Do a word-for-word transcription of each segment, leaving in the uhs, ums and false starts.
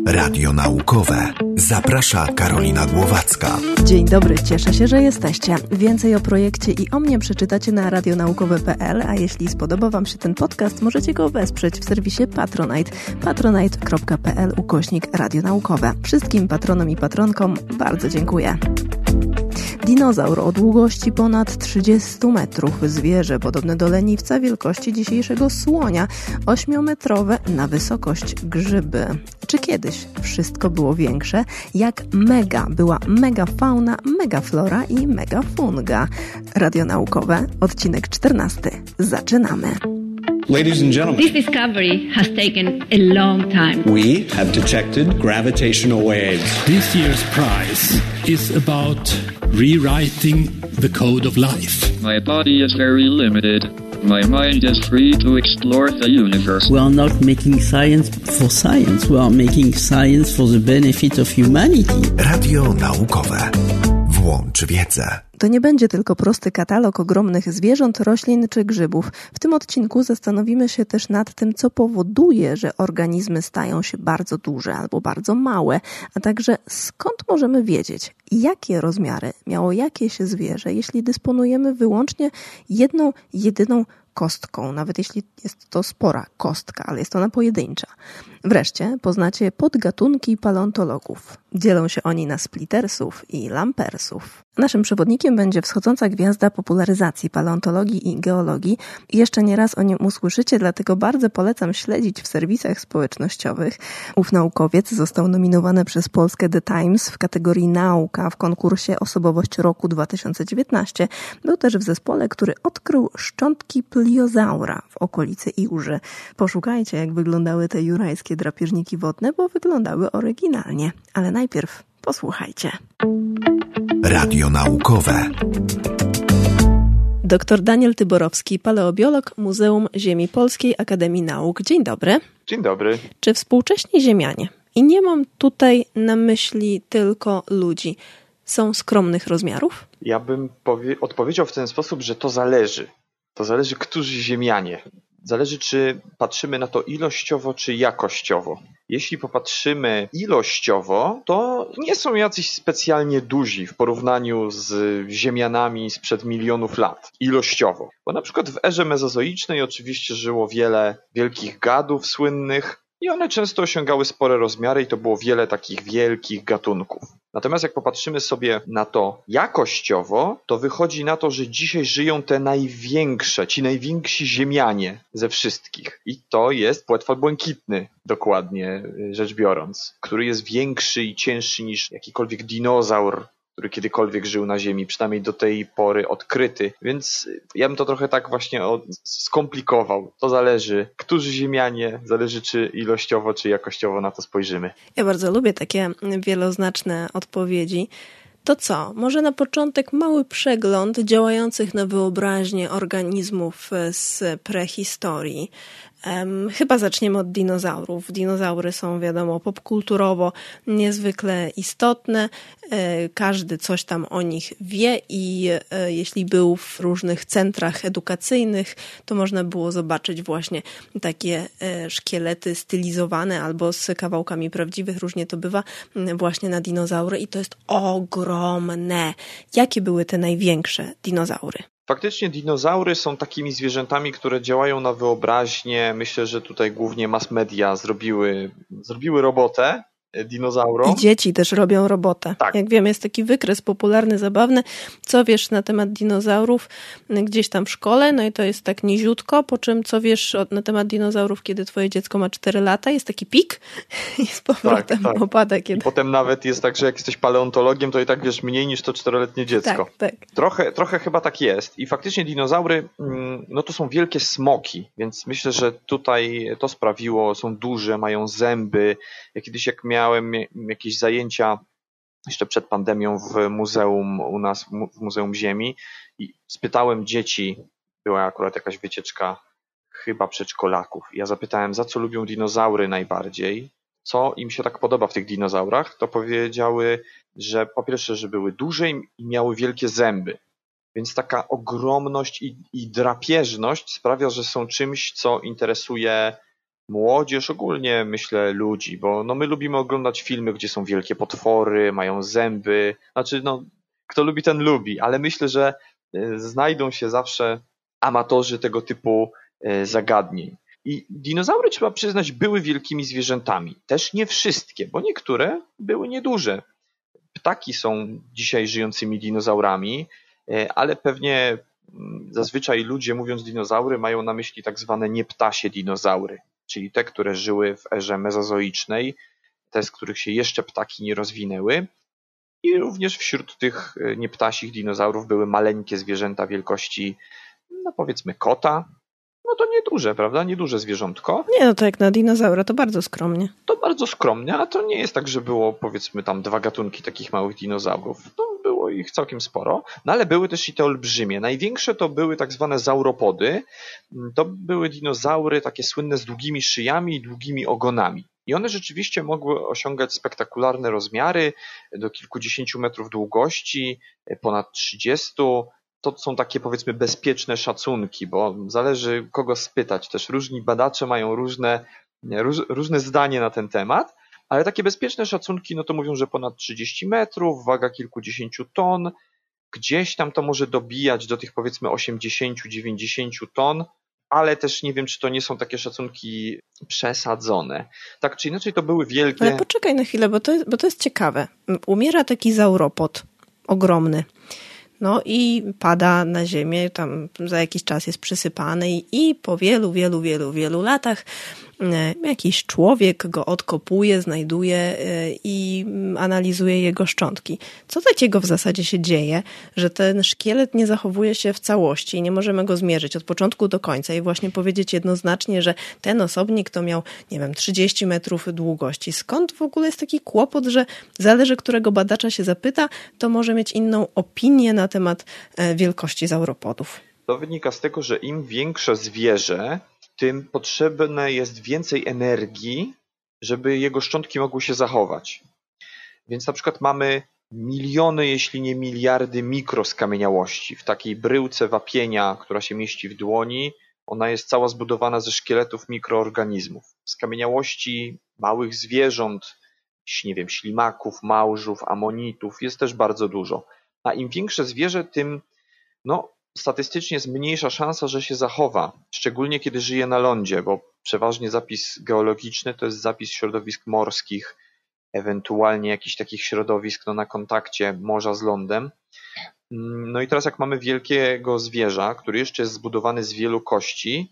Radio Naukowe. Zaprasza Karolina Głowacka. Dzień dobry, cieszę się, że jesteście. Więcej o projekcie i o mnie przeczytacie na radionaukowe kropka pe el, a jeśli spodoba Wam się ten podcast, możecie go wesprzeć w serwisie Patronite. patronite kropka pe el ukośnik radionaukowe. Wszystkim patronom i patronkom bardzo dziękuję. Dinozaur o długości ponad trzydzieści metrów, zwierzę podobne do leniwca wielkości dzisiejszego słonia, ośmiometrowe na wysokość grzyby. Czy kiedyś wszystko było większe? Jak mega była megafauna, megaflora i megafunga? Radionaukowe, odcinek czternasty. Zaczynamy. Ladies and gentlemen, this discovery has taken a long time. We have detected gravitational waves. This year's prize is about rewriting the code of life. My body is very limited. My mind is free to explore the universe. We are not making science for science. We are making science for the benefit of humanity. Radio Naukowe. Włącz wiedzę. To nie będzie tylko prosty katalog ogromnych zwierząt, roślin czy grzybów. W tym odcinku zastanowimy się też nad tym, co powoduje, że organizmy stają się bardzo duże albo bardzo małe, a także skąd możemy wiedzieć, jakie rozmiary miało jakieś zwierzę, jeśli dysponujemy wyłącznie jedną, jedyną kostką, nawet jeśli jest to spora kostka, ale jest ona pojedyncza. Wreszcie poznacie podgatunki paleontologów. Dzielą się oni na splittersów i lampersów. Naszym przewodnikiem będzie wschodząca gwiazda popularyzacji paleontologii i geologii. Jeszcze nie raz o nim usłyszycie, dlatego bardzo polecam śledzić w serwisach społecznościowych. Ów naukowiec został nominowany przez Polskę The Times w kategorii nauka w konkursie Osobowość Roku dwa tysiące dziewiętnaście. Był też w zespole, który odkrył szczątki pliozaura w okolicy Iłży. Poszukajcie, jak wyglądały te jurajskie drapieżniki wodne, bo wyglądały oryginalnie. Ale najpierw posłuchajcie. Radio Naukowe. Doktor Daniel Tyborowski, paleobiolog, Muzeum Ziemi Polskiej Akademii Nauk. Dzień dobry. Dzień dobry. Czy współcześni Ziemianie, i nie mam tutaj na myśli tylko ludzi, są skromnych rozmiarów? Ja bym powie- odpowiedział w ten sposób, że to zależy. To zależy, którzy Ziemianie. Zależy, czy patrzymy na to ilościowo, czy jakościowo. Jeśli popatrzymy ilościowo, to nie są jacyś specjalnie duzi w porównaniu z Ziemianami sprzed milionów lat. Ilościowo. Bo na przykład w erze mezozoicznej oczywiście żyło wiele wielkich gadów słynnych i one często osiągały spore rozmiary i to było wiele takich wielkich gatunków. Natomiast jak popatrzymy sobie na to jakościowo, to wychodzi na to, że dzisiaj żyją te największe, ci najwięksi Ziemianie ze wszystkich. I to jest płetwal błękitny, dokładnie rzecz biorąc, który jest większy i cięższy niż jakikolwiek dinozaur, który kiedykolwiek żył na Ziemi, przynajmniej do tej pory odkryty. Więc ja bym to trochę tak właśnie skomplikował. To zależy, którzy Ziemianie, zależy czy ilościowo, czy jakościowo na to spojrzymy. Ja bardzo lubię takie wieloznaczne odpowiedzi. To co? Może na początek mały przegląd działających na wyobraźnię organizmów z prehistorii. Um, chyba zaczniemy od dinozaurów. Dinozaury są, wiadomo, popkulturowo niezwykle istotne. E, każdy coś tam o nich wie i e, jeśli był w różnych centrach edukacyjnych, to można było zobaczyć właśnie takie e, szkielety stylizowane albo z kawałkami prawdziwych, różnie to bywa, właśnie na dinozaury i to jest ogromne. Jakie były te największe dinozaury? Faktycznie dinozaury są takimi zwierzętami, które działają na wyobraźnię. Myślę, że tutaj głównie mass media zrobiły, zrobiły robotę dinozaurom. I dzieci też robią robotę. Tak. Jak wiem, jest taki wykres popularny, zabawny. Co wiesz na temat dinozaurów gdzieś tam w szkole? No i to jest tak niziutko. Po czym co wiesz na temat dinozaurów, kiedy twoje dziecko ma cztery lata? Jest taki pik i z powrotem tak, tak. opada. Kiedy... I potem nawet jest tak, że jak jesteś paleontologiem, to i tak wiesz mniej niż to czteroletnie dziecko. Tak, tak. Trochę, trochę chyba tak jest. I faktycznie dinozaury, no to są wielkie smoki, więc myślę, że tutaj to sprawiło, są duże, mają zęby. Ja kiedyś jak miałem Miałem jakieś zajęcia jeszcze przed pandemią w muzeum u nas, w Muzeum Ziemi i spytałem dzieci, była akurat jakaś wycieczka chyba przedszkolaków. Ja zapytałem, za co lubią dinozaury najbardziej, co im się tak podoba w tych dinozaurach, to powiedziały, że po pierwsze, że były duże i miały wielkie zęby. Więc taka ogromność i, i drapieżność sprawia, że są czymś, co interesuje młodzież, ogólnie myślę ludzi, bo no my lubimy oglądać filmy, gdzie są wielkie potwory, mają zęby, znaczy no kto lubi, ten lubi, ale myślę, że znajdą się zawsze amatorzy tego typu zagadnień. I dinozaury, trzeba przyznać, były wielkimi zwierzętami. Też nie wszystkie, bo niektóre były nieduże. Ptaki są dzisiaj żyjącymi dinozaurami, ale pewnie zazwyczaj ludzie, mówiąc dinozaury, mają na myśli tak zwane nieptasie dinozaury, czyli te, które żyły w erze mezozoicznej, te, z których się jeszcze ptaki nie rozwinęły. I również wśród tych nieptasich dinozaurów były maleńkie zwierzęta wielkości, no powiedzmy kota. No to nieduże, prawda? Nieduże zwierzątko. Nie, no to jak na dinozaura to bardzo skromnie. To bardzo skromnie, a to nie jest tak, że było powiedzmy tam dwa gatunki takich małych dinozaurów. No było ich całkiem sporo, no ale były też i te olbrzymie. Największe to były tak zwane zauropody. To były dinozaury takie słynne z długimi szyjami i długimi ogonami. I one rzeczywiście mogły osiągać spektakularne rozmiary, do kilkudziesięciu metrów długości, ponad trzydziestu. To są takie powiedzmy bezpieczne szacunki, bo zależy kogo spytać. Też różni badacze mają różne, róż, różne zdanie na ten temat, ale takie bezpieczne szacunki no to mówią, że ponad trzydzieści metrów, waga kilkudziesięciu ton, gdzieś tam to może dobijać do tych powiedzmy osiemdziesięciu dziewięćdziesięciu ton, ale też nie wiem, czy to nie są takie szacunki przesadzone. Tak czy inaczej to były wielkie... Ale poczekaj na chwilę, bo to jest, bo to jest ciekawe. Umiera taki zauropod ogromny. No i pada na ziemię, tam za jakiś czas jest przysypany i, i po wielu, wielu, wielu, wielu latach jakiś człowiek go odkopuje, znajduje i analizuje jego szczątki. Co takiego w zasadzie się dzieje, że ten szkielet nie zachowuje się w całości i nie możemy go zmierzyć od początku do końca i właśnie powiedzieć jednoznacznie, że ten osobnik to miał, nie wiem, trzydzieści metrów długości. Skąd w ogóle jest taki kłopot, że zależy, którego badacza się zapyta, to może mieć inną opinię na temat wielkości zauropodów? To wynika z tego, że im większe zwierzę, tym potrzebne jest więcej energii, żeby jego szczątki mogły się zachować. Więc na przykład mamy miliony, jeśli nie miliardy mikroskamieniałości. W takiej bryłce wapienia, która się mieści w dłoni, ona jest cała zbudowana ze szkieletów mikroorganizmów. Skamieniałości małych zwierząt, nie wiem, ślimaków, małżów, amonitów jest też bardzo dużo. A im większe zwierzę, tym no, statystycznie jest mniejsza szansa, że się zachowa, szczególnie kiedy żyje na lądzie, bo przeważnie zapis geologiczny to jest zapis środowisk morskich, ewentualnie jakichś takich środowisk no, na kontakcie morza z lądem. No i teraz jak mamy wielkiego zwierza, który jeszcze jest zbudowany z wielu kości,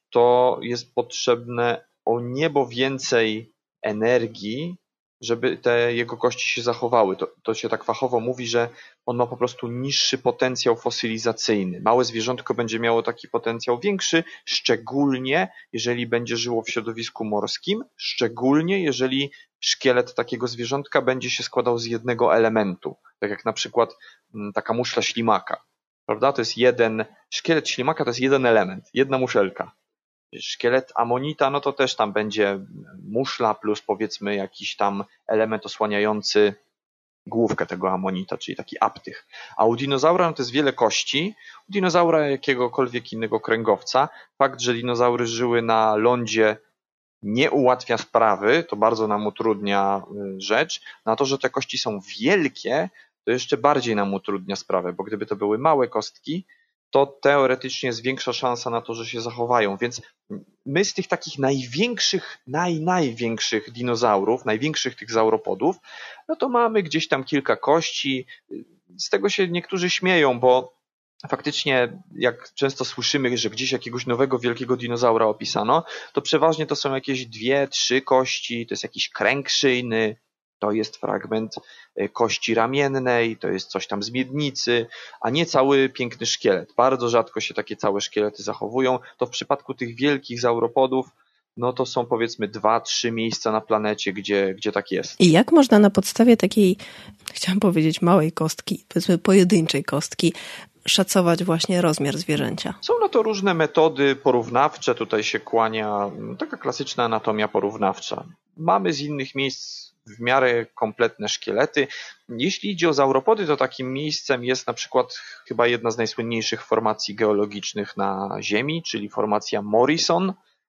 to jest potrzebne o niebo więcej energii, żeby te jego kości się zachowały. To, to się tak fachowo mówi, że on ma po prostu niższy potencjał fosylizacyjny. Małe zwierzątko będzie miało taki potencjał większy, szczególnie jeżeli będzie żyło w środowisku morskim, szczególnie jeżeli szkielet takiego zwierzątka będzie się składał z jednego elementu. Tak jak na przykład taka muszla ślimaka. Prawda? To jest jeden, szkielet ślimaka to jest jeden element, jedna muszelka. Szkielet amonita, no to też tam będzie muszla plus powiedzmy jakiś tam element osłaniający główkę tego amonita, czyli taki aptych. A u dinozaura no to jest wiele kości. U dinozaura jakiegokolwiek innego kręgowca. Fakt, że dinozaury żyły na lądzie nie ułatwia sprawy, to bardzo nam utrudnia rzecz. Na to, że te kości są wielkie, to jeszcze bardziej nam utrudnia sprawę, bo gdyby to były małe kostki, to teoretycznie jest większa szansa na to, że się zachowają. Więc my z tych takich największych, naj, największych dinozaurów, największych tych zauropodów, no to mamy gdzieś tam kilka kości. Z tego się niektórzy śmieją, bo faktycznie jak często słyszymy, że gdzieś jakiegoś nowego wielkiego dinozaura opisano, to przeważnie to są jakieś dwie, trzy kości, to jest jakiś kręg szyjny, to jest fragment kości ramiennej, to jest coś tam z miednicy, a nie cały piękny szkielet. Bardzo rzadko się takie całe szkielety zachowują. To w przypadku tych wielkich zauropodów, no to są powiedzmy dwa, trzy miejsca na planecie, gdzie, gdzie tak jest. I jak można na podstawie takiej, chciałam powiedzieć małej kostki, powiedzmy pojedynczej kostki, szacować właśnie rozmiar zwierzęcia? Są na to różne metody porównawcze. Tutaj się kłania taka klasyczna anatomia porównawcza. Mamy z innych miejsc w miarę kompletne szkielety. Jeśli idzie o zauropody, to takim miejscem jest na przykład chyba jedna z najsłynniejszych formacji geologicznych na Ziemi, czyli formacja Morrison.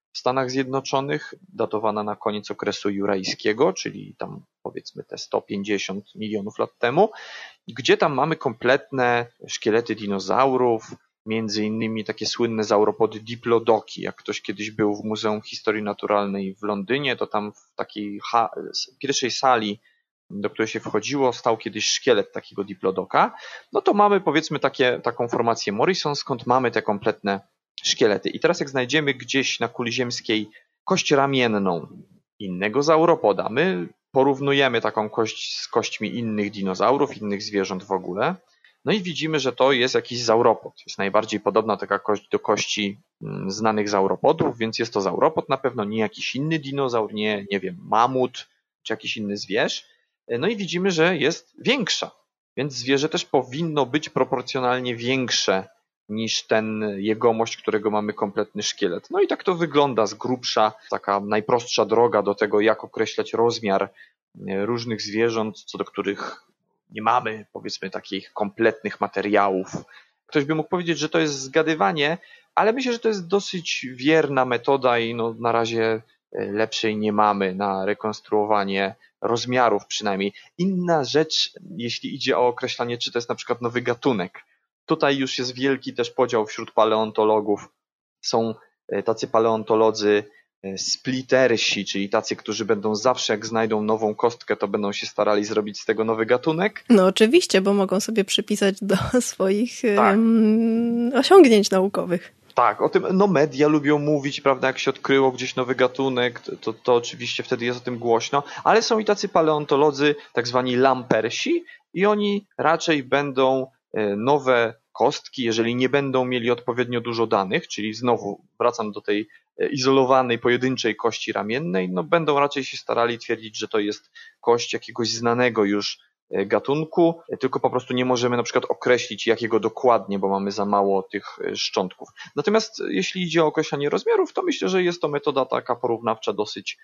w Stanach Zjednoczonych, datowana na koniec okresu jurajskiego, czyli tam powiedzmy te sto pięćdziesiąt milionów lat temu, gdzie tam mamy kompletne szkielety dinozaurów, między innymi takie słynne sauropody diplodoki. Jak ktoś kiedyś był w Muzeum Historii Naturalnej w Londynie, to tam w takiej ha- pierwszej sali, do której się wchodziło, stał kiedyś szkielet takiego diplodoka. No to mamy powiedzmy takie, taką formację Morrison, skąd mamy te kompletne szkielety. I teraz jak znajdziemy gdzieś na kuli ziemskiej kość ramienną innego sauropoda, my porównujemy taką kość z kośćmi innych dinozaurów, innych zwierząt w ogóle, no i widzimy, że to jest jakiś sauropod. Jest najbardziej podobna taka kość do kości znanych sauropodów, więc jest to sauropod, na pewno nie jakiś inny dinozaur, nie, nie wiem, mamut czy jakiś inny zwierz. No i widzimy, że jest większa, więc zwierzę też powinno być proporcjonalnie większe niż ten jegomość, którego mamy kompletny szkielet. No i tak to wygląda z grubsza, taka najprostsza droga do tego, jak określać rozmiar różnych zwierząt, co do których nie mamy, powiedzmy, takich kompletnych materiałów. Ktoś by mógł powiedzieć, że to jest zgadywanie, ale myślę, że to jest dosyć wierna metoda i no, na razie lepszej nie mamy na rekonstruowanie rozmiarów przynajmniej. Inna rzecz, jeśli idzie o określanie, czy to jest na przykład nowy gatunek. Tutaj już jest wielki też podział wśród paleontologów. Są tacy paleontolodzy splittersi, czyli tacy, którzy będą zawsze, jak znajdą nową kostkę, to będą się starali zrobić z tego nowy gatunek. No oczywiście, bo mogą sobie przypisać do swoich tak. um, osiągnięć naukowych. Tak, o tym no media lubią mówić, prawda, jak się odkryło gdzieś nowy gatunek, to, to, to oczywiście wtedy jest o tym głośno, ale są i tacy paleontolodzy, tak zwani lampersi i oni raczej będą nowe kostki, jeżeli nie będą mieli odpowiednio dużo danych, czyli znowu wracam do tej izolowanej, pojedynczej kości ramiennej, no będą raczej się starali twierdzić, że to jest kość jakiegoś znanego już gatunku, tylko po prostu nie możemy na przykład określić jakiego dokładnie, bo mamy za mało tych szczątków. Natomiast jeśli idzie o określanie rozmiarów, to myślę, że jest to metoda taka porównawcza dosyć,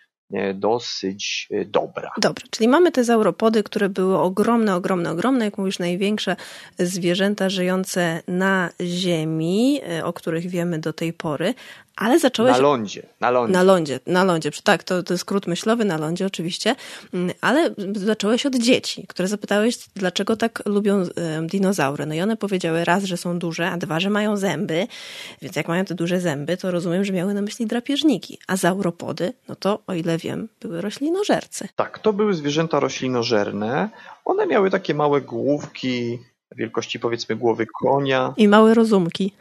dosyć dobra. Dobrze, czyli mamy te sauropody, które były ogromne, ogromne, ogromne, jak mówisz, największe zwierzęta żyjące na Ziemi, o których wiemy do tej pory, ale zaczęły na się... lądzie, na lądzie. Na lądzie, na lądzie. Tak, to, to skrót myślowy, na lądzie oczywiście, ale zaczęłeś od dzieci, które zapytałeś, dlaczego tak lubią dinozaury. No i one powiedziały raz, że są duże, a dwa, że mają zęby, więc jak mają te duże zęby, to rozumiem, że miały na myśli drapieżniki, a sauropody, no to o ile wiem, były roślinożercy. Tak, to były zwierzęta roślinożerne. One miały takie małe główki, wielkości powiedzmy głowy konia. I małe rozumki.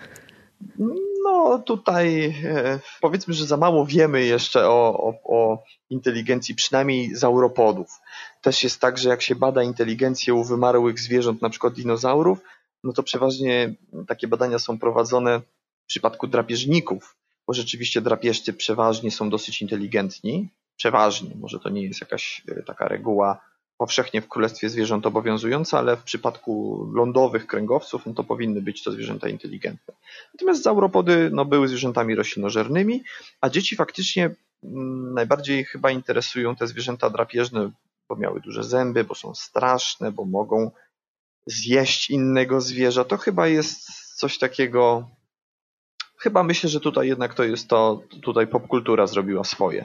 No tutaj e, powiedzmy, że za mało wiemy jeszcze o, o, o inteligencji przynajmniej sauropodów. Też jest tak, że jak się bada inteligencję u wymarłych zwierząt, na przykład dinozaurów, no to przeważnie takie badania są prowadzone w przypadku drapieżników, bo rzeczywiście drapieżcy przeważnie są dosyć inteligentni. Przeważnie, może to nie jest jakaś taka reguła powszechnie w Królestwie Zwierząt obowiązująca, ale w przypadku lądowych kręgowców no to powinny być to zwierzęta inteligentne. Natomiast sauropody no, były zwierzętami roślinożernymi, a dzieci faktycznie m, najbardziej chyba interesują te zwierzęta drapieżne, bo miały duże zęby, bo są straszne, bo mogą zjeść innego zwierza. To chyba jest coś takiego, chyba myślę, że tutaj jednak to jest to, tutaj popkultura zrobiła swoje.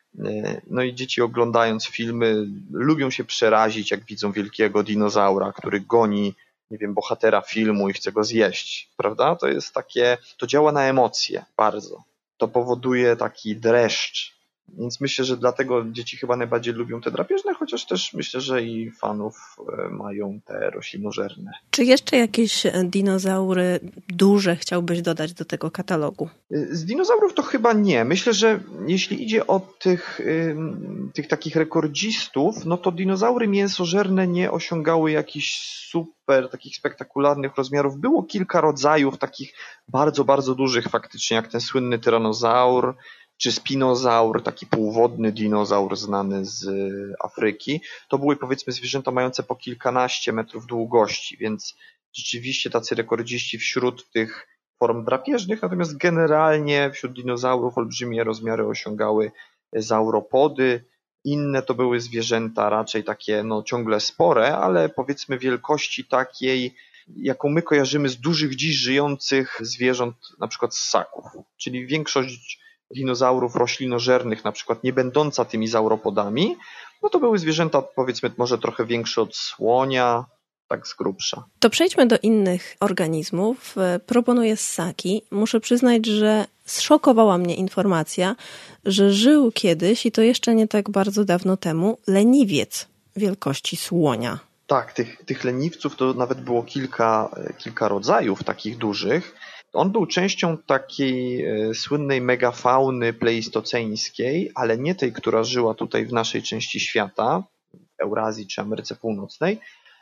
No i dzieci oglądając filmy lubią się przerazić, jak widzą wielkiego dinozaura, który goni, nie wiem, bohatera filmu i chce go zjeść, prawda? To jest takie, to działa na emocje bardzo. To powoduje taki dreszcz. Więc myślę, że dlatego dzieci chyba najbardziej lubią te drapieżne, chociaż też myślę, że i fanów mają te roślinożerne. Czy jeszcze jakieś dinozaury duże chciałbyś dodać do tego katalogu? Z dinozaurów to chyba nie. Myślę, że jeśli idzie o tych, tych takich rekordzistów, no to dinozaury mięsożerne nie osiągały jakichś super, takich spektakularnych rozmiarów. Było kilka rodzajów takich bardzo, bardzo dużych faktycznie, jak ten słynny tyranozaur, czy spinozaur, taki półwodny dinozaur znany z Afryki. To były powiedzmy zwierzęta mające po kilkanaście metrów długości, więc rzeczywiście tacy rekordziści wśród tych form drapieżnych, natomiast generalnie wśród dinozaurów olbrzymie rozmiary osiągały sauropody. Inne to były zwierzęta raczej takie no, ciągle spore, ale powiedzmy wielkości takiej, jaką my kojarzymy z dużych dziś żyjących zwierząt, na przykład ssaków. Czyli większość dinozaurów roślinożernych, na przykład nie będąca tymi sauropodami, no to były zwierzęta, powiedzmy, może trochę większe od słonia, tak z grubsza. To przejdźmy do innych organizmów. Proponuję ssaki. Muszę przyznać, że zszokowała mnie informacja, że żył kiedyś, i to jeszcze nie tak bardzo dawno temu, leniwiec wielkości słonia. Tak, tych, tych leniwców to nawet było kilka, kilka rodzajów takich dużych. On był częścią takiej e, słynnej megafauny pleistoceńskiej, ale nie tej, która żyła tutaj w naszej części świata, w Eurazji czy Ameryce Północnej,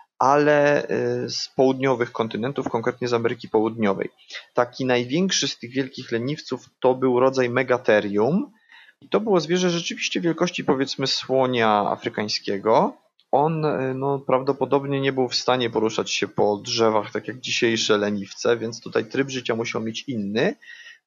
ale e, z południowych kontynentów, konkretnie z Ameryki Południowej. Taki największy z tych wielkich leniwców to był rodzaj Megatherium. I to było zwierzę rzeczywiście wielkości, powiedzmy, słonia afrykańskiego. On no, prawdopodobnie nie był w stanie poruszać się po drzewach, tak jak dzisiejsze leniwce, więc tutaj tryb życia musiał mieć inny.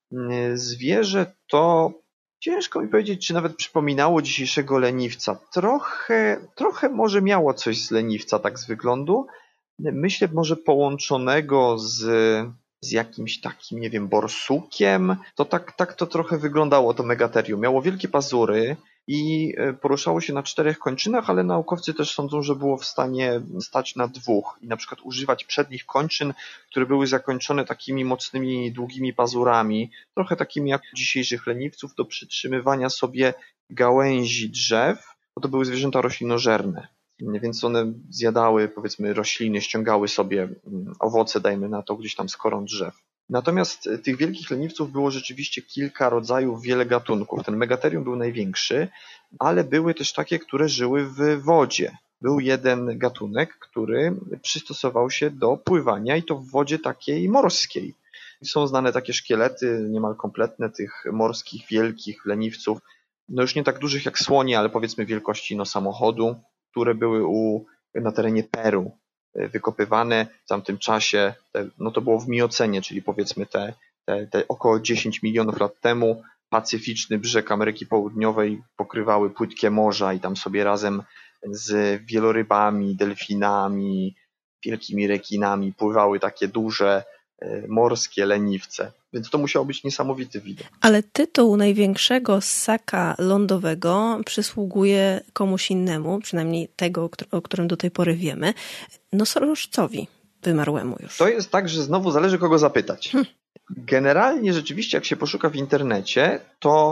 Zwierzę to, ciężko mi powiedzieć, czy nawet przypominało dzisiejszego leniwca. Trochę, trochę może miało coś z leniwca, tak z wyglądu. Myślę, może połączonego z, z jakimś takim, nie wiem, borsukiem. To tak, tak to trochę wyglądało, to Megatherium. Miało wielkie pazury i poruszało się na czterech kończynach, ale naukowcy też sądzą, że było w stanie stać na dwóch i na przykład używać przednich kończyn, które były zakończone takimi mocnymi, długimi pazurami, trochę takimi jak dzisiejszych leniwców, do przytrzymywania sobie gałęzi drzew, bo to były zwierzęta roślinożerne. Więc one zjadały, powiedzmy, rośliny, ściągały sobie owoce, dajmy na to, gdzieś tam z koron drzew. Natomiast tych wielkich leniwców było rzeczywiście kilka rodzajów, wiele gatunków. Ten Megatherium był największy, ale były też takie, które żyły w wodzie. Był jeden gatunek, który przystosował się do pływania i to w wodzie takiej morskiej. Są znane takie szkielety niemal kompletne tych morskich, wielkich leniwców, no już nie tak dużych jak słonie, ale powiedzmy wielkości no, samochodu, które były u, na terenie Peru wykopywane w tamtym czasie, te, no to było w Miocenie, czyli powiedzmy te, te, te około dziesięć milionów lat temu, pacyficzny brzeg Ameryki Południowej pokrywały płytkie morza i tam sobie razem z wielorybami, delfinami, wielkimi rekinami pływały takie duże morskie leniwce. Więc to musiał być niesamowity widok. Ale tytuł największego ssaka lądowego przysługuje komuś innemu, przynajmniej tego, o którym do tej pory wiemy, nosorożcowi wymarłemu już. To jest tak, że znowu zależy kogo zapytać. Hm. Generalnie rzeczywiście jak się poszuka w internecie, to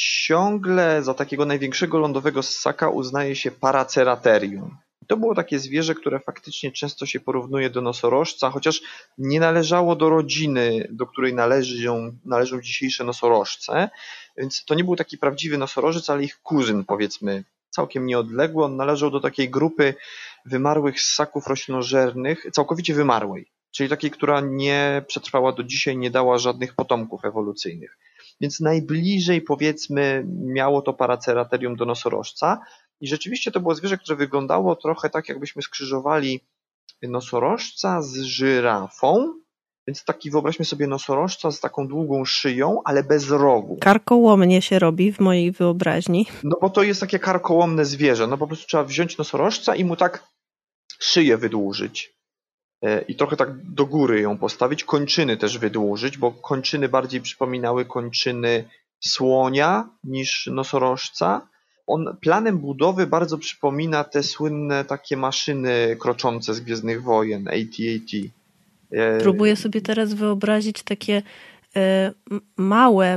ciągle za takiego największego lądowego ssaka uznaje się Paraceratherium. To było takie zwierzę, które faktycznie często się porównuje do nosorożca, chociaż nie należało do rodziny, do której należą, należą dzisiejsze nosorożce, więc to nie był taki prawdziwy nosorożec, ale ich kuzyn, powiedzmy, całkiem nieodległy. On należał do takiej grupy wymarłych ssaków roślinożernych, całkowicie wymarłej, czyli takiej, która nie przetrwała do dzisiaj, nie dała żadnych potomków ewolucyjnych. Więc najbliżej, powiedzmy, miało to Paraceratherium do nosorożca. I rzeczywiście to było zwierzę, które wyglądało trochę tak, jakbyśmy skrzyżowali nosorożca z żyrafą. Więc taki, wyobraźmy sobie, nosorożca z taką długą szyją, ale bez rogu. Karkołomnie się robi w mojej wyobraźni. No bo to jest takie karkołomne zwierzę. No po prostu trzeba wziąć nosorożca i mu tak szyję wydłużyć. I trochę tak do góry ją postawić. Kończyny też wydłużyć, bo kończyny bardziej przypominały kończyny słonia niż nosorożca. On planem budowy bardzo przypomina te słynne takie maszyny kroczące z Gwiezdnych Wojen, A T A T. Próbuję sobie teraz wyobrazić takie e, małe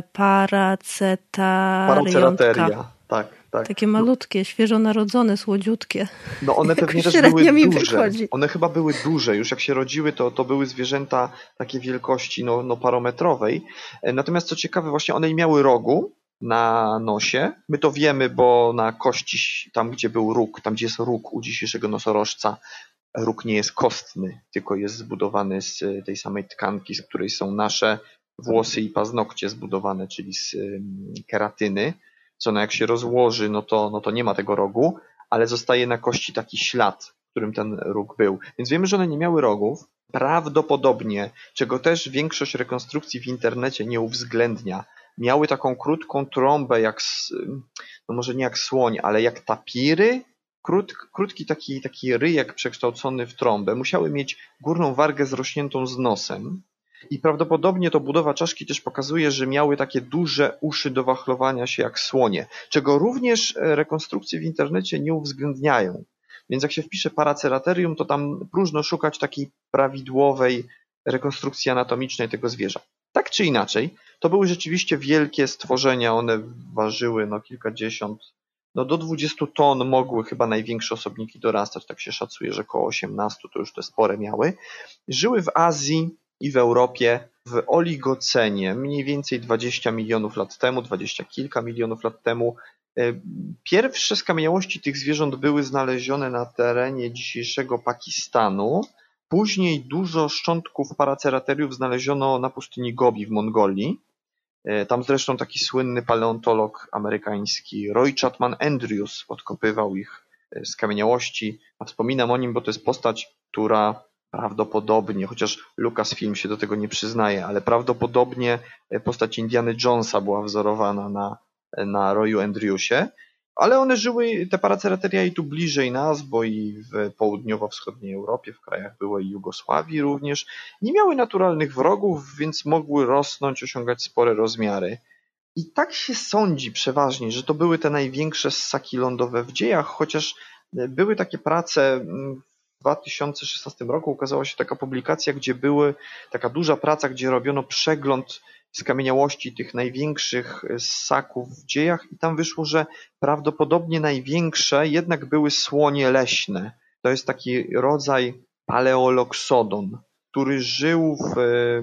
paracetariątka. Tak, tak. Takie malutkie, świeżo narodzone, słodziutkie. No one pewnie też były duże. One chyba były duże. Już jak się rodziły, to, to były zwierzęta takiej wielkości no, no parometrowej. Natomiast co ciekawe, właśnie one nie miały rogu na nosie. My to wiemy, bo na kości, tam gdzie był róg, tam gdzie jest róg u dzisiejszego nosorożca, róg nie jest kostny, tylko jest zbudowany z tej samej tkanki, z której są nasze włosy i paznokcie zbudowane, czyli z keratyny. Co no jak się rozłoży, no to, no to nie ma tego rogu, ale zostaje na kości taki ślad, w którym ten róg był. Więc wiemy, że one nie miały rogów. Prawdopodobnie, czego też większość rekonstrukcji w internecie nie uwzględnia, miały taką krótką trąbę, jak, no może nie jak słoń, ale jak tapiry. Krót, krótki taki, taki ryjek przekształcony w trąbę. Musiały mieć górną wargę zrośniętą z nosem. I prawdopodobnie to budowa czaszki też pokazuje, że miały takie duże uszy do wachlowania się jak słonie, czego również rekonstrukcje w internecie nie uwzględniają. Więc jak się wpisze Paraceratherium, to tam próżno szukać takiej prawidłowej rekonstrukcji anatomicznej tego zwierza. Tak czy inaczej, to były rzeczywiście wielkie stworzenia, one ważyły no kilkadziesiąt, no do dwudziestu ton mogły chyba największe osobniki dorastać, tak się szacuje, że około osiemnaście to już te spore miały. Żyły w Azji i w Europie w oligocenie, mniej więcej dwadzieścia milionów lat temu, dwadzieścia kilka milionów lat temu. Pierwsze skamieniałości tych zwierząt były znalezione na terenie dzisiejszego Pakistanu. Później dużo szczątków Paraceratheriów znaleziono na pustyni Gobi w Mongolii. Tam zresztą taki słynny paleontolog amerykański Roy Chapman Andrews odkopywał ich skamieniałości. A wspominam o nim, bo to jest postać, która prawdopodobnie, chociaż Lucasfilm się do tego nie przyznaje, ale prawdopodobnie postać Indiana Jonesa była wzorowana na, na Royu Andrewsie. Ale one żyły, te Paraceratheria, i tu bliżej nas, bo i w południowo-wschodniej Europie, w krajach byłej Jugosławii również. Nie miały naturalnych wrogów, więc mogły rosnąć, osiągać spore rozmiary. I tak się sądzi przeważnie, że to były te największe ssaki lądowe w dziejach, chociaż były takie prace. W dwa tysiące szesnastym roku ukazała się taka publikacja, gdzie były taka duża praca, gdzie robiono przegląd skamieniałości tych największych ssaków w dziejach i tam wyszło, że prawdopodobnie największe jednak były słonie leśne. To jest taki rodzaj Paleoloxodon, który żył w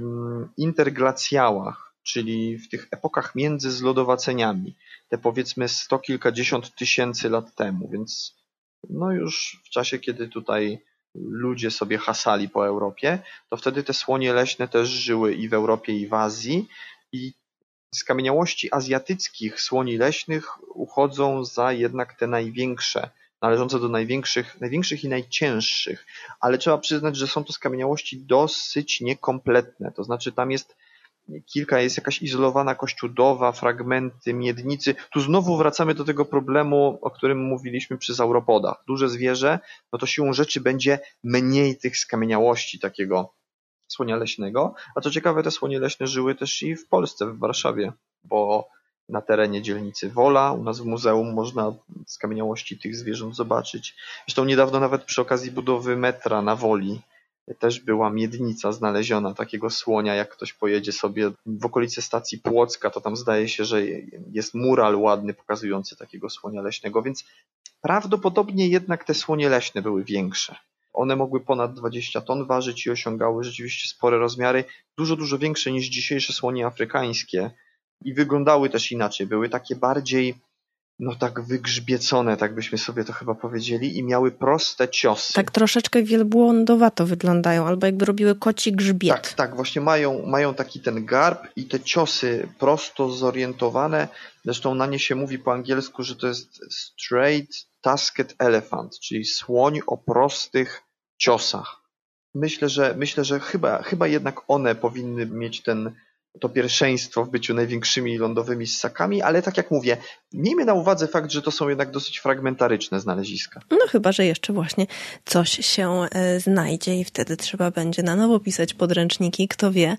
interglacjałach, czyli w tych epokach między zlodowaceniami, te powiedzmy sto kilkadziesiąt tysięcy lat temu, więc no już w czasie, kiedy tutaj ludzie sobie hasali po Europie, to wtedy te słonie leśne też żyły i w Europie, i w Azji. I skamieniałości azjatyckich słoni leśnych uchodzą za jednak te największe, należące do największych, największych i najcięższych. Ale trzeba przyznać, że są to skamieniałości dosyć niekompletne. To znaczy tam jest kilka, jest jakaś izolowana kościudowa, fragmenty miednicy. Tu znowu wracamy do tego problemu, o którym mówiliśmy przy sauropodach. Duże zwierzę, no to siłą rzeczy będzie mniej tych skamieniałości takiego słonia leśnego. A co ciekawe, te słonie leśne żyły też i w Polsce, w Warszawie, bo na terenie dzielnicy Wola, u nas w muzeum można skamieniałości tych zwierząt zobaczyć. Zresztą niedawno nawet przy okazji budowy metra na Woli też była miednica znaleziona takiego słonia. Jak ktoś pojedzie sobie w okolice stacji Płocka, to tam zdaje się, że jest mural ładny pokazujący takiego słonia leśnego, więc prawdopodobnie jednak te słonie leśne były większe. One mogły ponad dwadzieścia ton ważyć i osiągały rzeczywiście spore rozmiary, dużo, dużo większe niż dzisiejsze słonie afrykańskie i wyglądały też inaczej. Były takie bardziej, no tak wygrzbiecone, tak byśmy sobie to chyba powiedzieli, i miały proste ciosy. Tak troszeczkę wielbłądowato wyglądają, albo jakby robiły koci grzbiet. Tak, tak, właśnie mają, mają taki ten garb i te ciosy prosto zorientowane. Zresztą na nie się mówi po angielsku, że to jest straight tusked elephant, czyli słoń o prostych ciosach. Myślę, że myślę, że chyba, chyba jednak one powinny mieć ten to pierwszeństwo w byciu największymi lądowymi ssakami, ale tak jak mówię, miejmy na uwadze fakt, że to są jednak dosyć fragmentaryczne znaleziska. No chyba, że jeszcze właśnie coś się znajdzie i wtedy trzeba będzie na nowo pisać podręczniki, kto wie,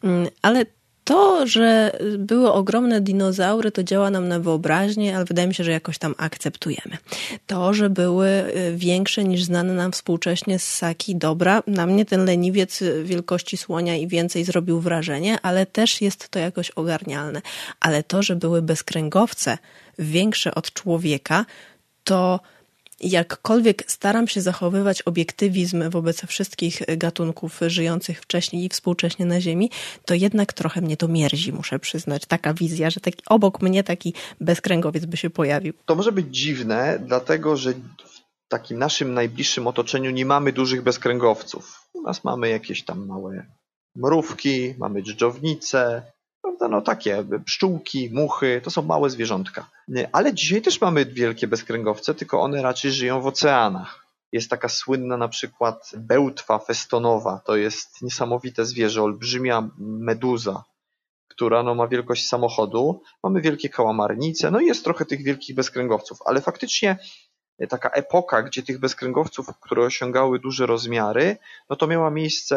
ale to, że były ogromne dinozaury, to działa nam na wyobraźnię, ale wydaje mi się, że jakoś tam akceptujemy. To, że były większe niż znane nam współcześnie ssaki, dobra, na mnie ten leniwiec wielkości słonia i więcej zrobił wrażenie, ale też jest to jakoś ogarnialne. Ale to, że były bezkręgowce większe od człowieka, to jakkolwiek staram się zachowywać obiektywizm wobec wszystkich gatunków żyjących wcześniej i współcześnie na Ziemi, to jednak trochę mnie to mierzi, muszę przyznać. Taka wizja, że taki, obok mnie taki bezkręgowiec by się pojawił. To może być dziwne, dlatego że w takim naszym najbliższym otoczeniu nie mamy dużych bezkręgowców. U nas mamy jakieś tam małe mrówki, mamy dżdżownice, prawda, no takie pszczółki, muchy, to są małe zwierzątka. Ale dzisiaj też mamy wielkie bezkręgowce, tylko one raczej żyją w oceanach. Jest taka słynna na przykład bełtwa festonowa, to jest niesamowite zwierzę, olbrzymia meduza, która no, ma wielkość samochodu. Mamy wielkie kałamarnice, no i jest trochę tych wielkich bezkręgowców, ale faktycznie taka epoka, gdzie tych bezkręgowców, które osiągały duże rozmiary, no to miała miejsce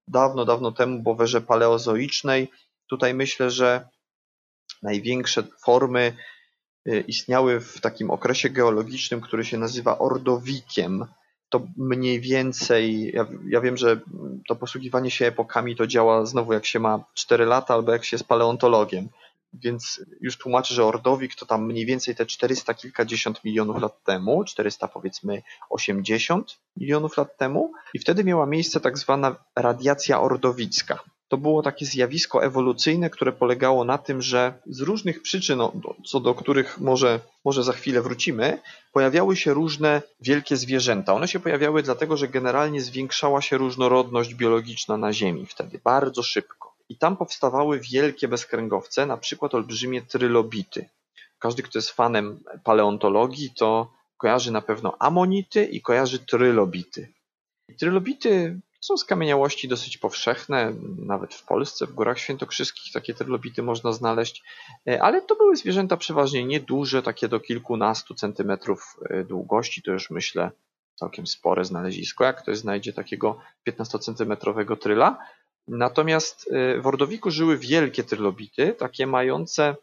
dawno, dawno temu, bo w erze paleozoicznej. Tutaj myślę, że największe formy istniały w takim okresie geologicznym, który się nazywa ordowikiem. To mniej więcej, ja, ja wiem, że to posługiwanie się epokami to działa znowu jak się ma cztery lata albo jak się jest paleontologiem. Więc już tłumaczę, że Ordowik to tam mniej więcej te czterysta kilkadziesiąt milionów lat temu, czterysta powiedzmy osiemdziesiąt milionów lat temu i wtedy miała miejsce tak zwana radiacja ordowicka. To było takie zjawisko ewolucyjne, które polegało na tym, że z różnych przyczyn, co do których może, może za chwilę wrócimy, pojawiały się różne wielkie zwierzęta. One się pojawiały dlatego, że generalnie zwiększała się różnorodność biologiczna na Ziemi wtedy, bardzo szybko. I tam powstawały wielkie bezkręgowce, na przykład olbrzymie trylobity. Każdy, kto jest fanem paleontologii, to kojarzy na pewno amonity i kojarzy trylobity. Trylobity są skamieniałości dosyć powszechne, nawet w Polsce, w Górach Świętokrzyskich takie trylobity można znaleźć, ale to były zwierzęta przeważnie nieduże, takie do kilkunastu centymetrów długości, to już myślę całkiem spore znalezisko, jak ktoś znajdzie takiego piętnastocentymetrowego tryla. Natomiast w Ordowiku żyły wielkie trylobity, takie mające,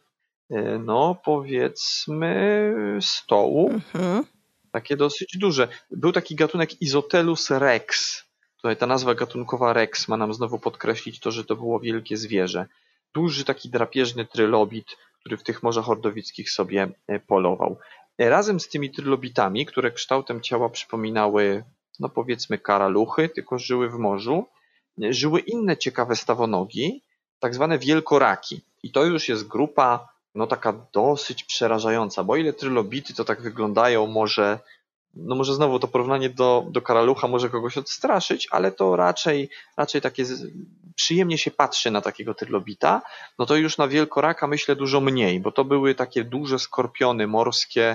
no powiedzmy, stołu, mhm. takie dosyć duże. Był taki gatunek Izotelus rex. Tutaj ta nazwa gatunkowa rex ma nam znowu podkreślić to, że to było wielkie zwierzę. Duży taki drapieżny trylobit, który w tych morzach ordowickich sobie polował. Razem z tymi trylobitami, które kształtem ciała przypominały, no powiedzmy, karaluchy, tylko żyły w morzu, żyły inne ciekawe stawonogi, tak zwane wielkoraki. I to już jest grupa, no taka dosyć przerażająca, bo ile trylobity to tak wyglądają, może, no może znowu to porównanie do, do karalucha może kogoś odstraszyć, ale to raczej, raczej takie przyjemnie się patrzy na takiego trylobita, no to już na wielkoraka myślę dużo mniej, bo to były takie duże skorpiony morskie,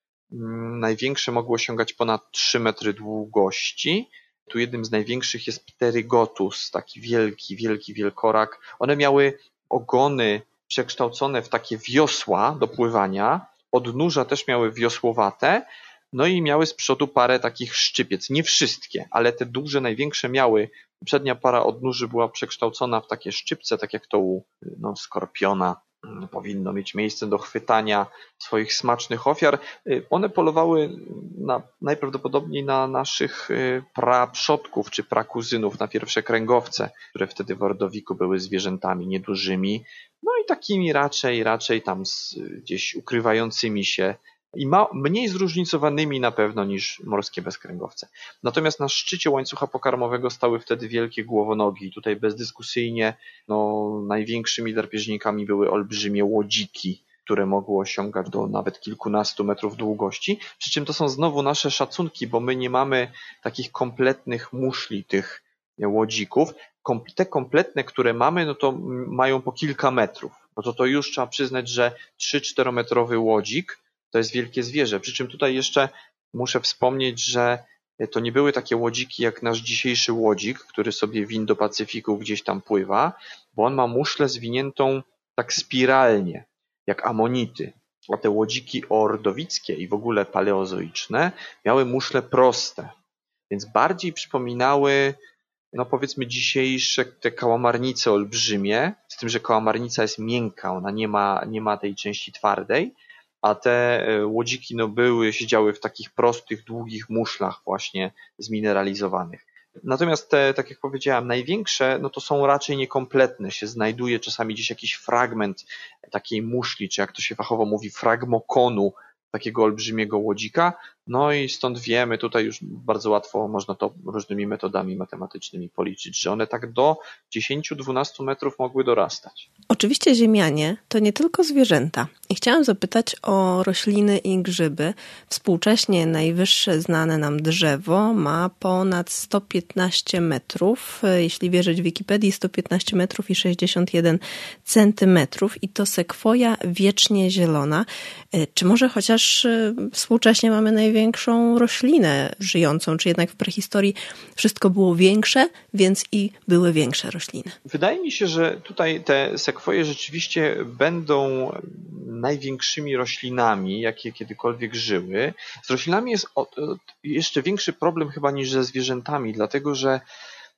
największe mogło osiągać ponad trzy metry długości. Tu jednym z największych jest Pterygotus, taki wielki, wielki wielkorak. One miały ogony przekształcone w takie wiosła do pływania, odnóża też miały wiosłowate, no i miały z przodu parę takich szczypiec. Nie wszystkie, ale te duże, największe miały. Przednia para odnóży była przekształcona w takie szczypce, tak jak to u no, skorpiona. Powinno mieć miejsce do chwytania swoich smacznych ofiar. One polowały na, najprawdopodobniej na naszych praprzodków czy prakuzynów, na pierwsze kręgowce, które wtedy w Ordowiku były zwierzętami niedużymi, no i takimi raczej, raczej tam z, gdzieś ukrywającymi się i ma, mniej zróżnicowanymi na pewno niż morskie bezkręgowce. Natomiast na szczycie łańcucha pokarmowego stały wtedy wielkie głowonogi i tutaj bezdyskusyjnie no, największymi drapieżnikami były olbrzymie łodziki, które mogły osiągać do nawet kilkunastu metrów długości. Przy czym to są znowu nasze szacunki, bo my nie mamy takich kompletnych muszli tych łodzików. Te kompletne, które mamy, no to mają po kilka metrów. No to to już trzeba przyznać, że trzy-czterometrowy łodzik to jest wielkie zwierzę. Przy czym tutaj jeszcze muszę wspomnieć, że to nie były takie łodziki jak nasz dzisiejszy łodzik, który sobie w Indo-Pacyfiku gdzieś tam pływa, bo on ma muszlę zwiniętą tak spiralnie, jak amonity. A te łodziki ordowickie i w ogóle paleozoiczne miały muszle proste, więc bardziej przypominały, no powiedzmy dzisiejsze te kałamarnice olbrzymie, z tym, że kałamarnica jest miękka, ona nie ma, nie ma tej części twardej, a te łodziki no były, siedziały w takich prostych, długich muszlach właśnie zmineralizowanych. Natomiast te, tak jak powiedziałem, największe, no to są raczej niekompletne. Się znajduje czasami gdzieś jakiś fragment takiej muszli, czy jak to się fachowo mówi, fragmokonu takiego olbrzymiego łodzika. No i stąd wiemy, tutaj już bardzo łatwo można to różnymi metodami matematycznymi policzyć, że one tak do dziesięć do dwunastu metrów mogły dorastać. Oczywiście ziemianie to nie tylko zwierzęta. I chciałam zapytać o rośliny i grzyby. Współcześnie najwyższe znane nam drzewo ma ponad sto piętnaście metrów. Jeśli wierzyć Wikipedii, sto piętnaście metrów i sześćdziesiąt jeden centymetrów. I to sekwoja wiecznie zielona. Czy może chociaż współcześnie mamy największą roślinę żyjącą, czy jednak w prehistorii wszystko było większe, więc i były większe rośliny? Wydaje mi się, że tutaj te sekwoje rzeczywiście będą największymi roślinami, jakie kiedykolwiek żyły. Z roślinami jest jeszcze większy problem chyba niż ze zwierzętami, dlatego że